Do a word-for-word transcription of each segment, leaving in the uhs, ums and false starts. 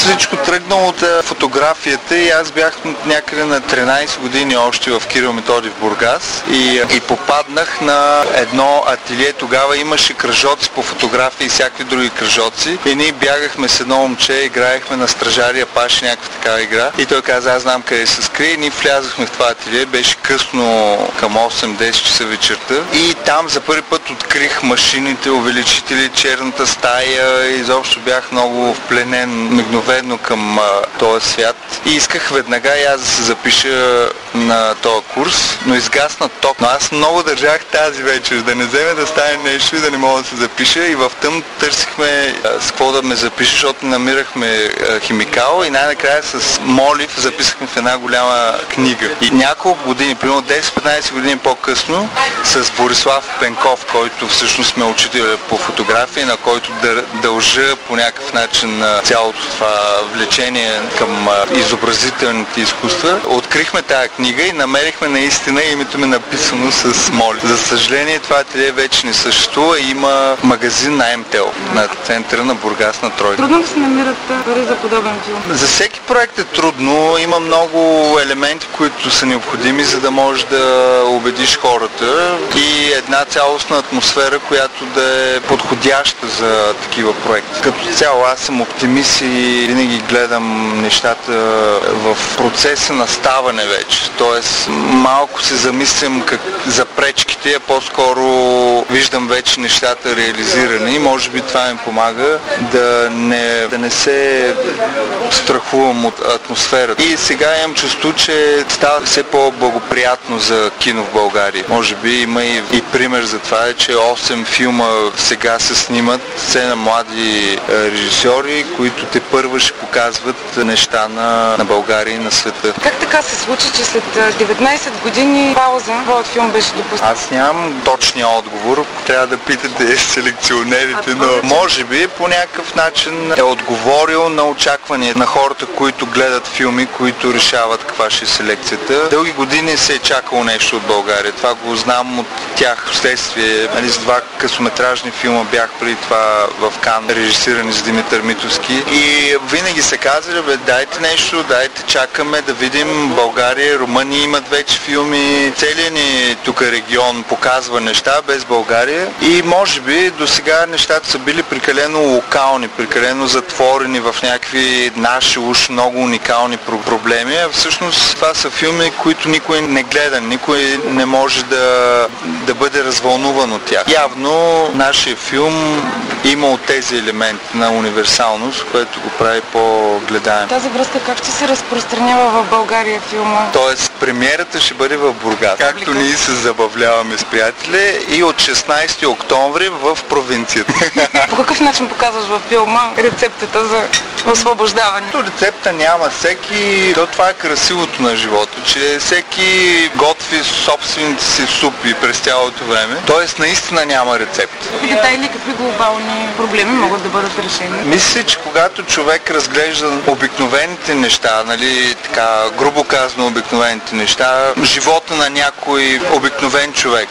Всичко тръгнало от фотографията и аз бях някъде на тринайсет години още в Кирил Методи в Бургас и, и попаднах на едно ателие. Тогава имаше кръжоци по фотографии и всякакви други кръжоци и ние бягахме с едно момче, играехме на стражария паш, някаква такава игра и той каза, аз знам къде се скрие и ние влязахме в това ателие, беше късно към осем-десет часа вечерта и там за първи път открих машините, увеличители, черната стая и изобщо бях много впленен мигновено към а, този свят и исках веднага и аз да се запиша на този курс, но изгасна ток. Но аз много държах тази вечер, да не вземе да стане нещо и да не мога да се запиша и в тъм търсихме а, с какво да ме запиша, защото намирахме а, химикал и най-накрая с молив записахме в една голяма книга. И няколко години, примерно десет-петнайсет години по-късно, с Борислав Пенков, който всъщност ме учител по фотография, на който дължа по някакъв начин цялото това влечение към изобразителните изкуства. Открихме тази книга и намерихме наистина името ми написано с моли. За съжаление това ателие вече не съществува и има магазин на МТЛ на центъра на Бургас на Тройка. Трудно да се намират пари за подобен филм? За всеки проект е трудно. Има много елементи, които са необходими, за да можеш да убедиш хората и една цялостна атмосфера, която да е подходяща за такива проекти. Като цяло аз съм оптимист и винаги гледам нещата в процеса на ставане вече. Тоест малко се замислям как за пречките, а по-скоро виждам вече нещата реализирани и може би това ми помага да не, да не се страхувам от атмосферата. И сега имам чувство, че става все по-благоприятно за кино в България. Може би има и, и пример за това, е, че осем филма сега се снимат, все на млади режисьори, които те първо ще показват неща на, на България и на света. Как така се случи, че след деветнайсет години пауза твоят филм беше допуснат? Аз нямам точния отговор, трябва да питате селекционерите, но може би по някакъв начин е отговорил на очаквания на хората, които гледат филми, които решават каква ще е селекцията. Дълги години се е чакало нещо от България. Това го знам от тях вследствие. Нали, с два късометражни филма бях преди това в Кан, режисирани с Димитър Митовски. И винаги се казали, бе, дайте нещо, дайте, чакаме да видим България, Румъния имат вече филми. Целият ни тук регион показва неща без България. И може би до сега нещата са били прекалено локални, прекалено затворени в някакви наши уж много уникални проблеми. А всъщност това са филми, които никой не гледа, никой не може да, да бъде развълнуван от тях. Явно нашия филм има от тези елементи на универсалност, което го прави по-гледаем. Тази връзка как ще се разпространява в България филма? Тоест, премиерата ще бъде в Бургас. Както ние се забавляваме с приятели и от шестнайсети октомври в провинцията. По какъв начин показваш във филма рецептата за освобождаване? Рецепта няма. Всеки... То това е красивото на живота, че всеки готви собствените си супи през цялото време. Тоест, наистина няма рецепт. В детайли какви глобални проблеми могат да бъдат решени? Мисля, че когато човек разглежда обикновените неща, нали, така грубо казано обикновените неща, живота на някой обикновен човек,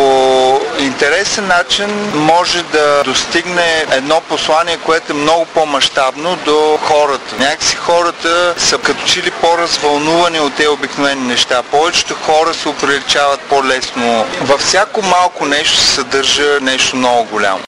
по интересен начин може да достигне едно послание, което е много по-мащабно до хората. Някакси хората са като че ли по-развълнувани от тези обикновени неща. Повечето хора се оприличават по-лесно. Във всяко малко нещо се съдържа нещо много голямо.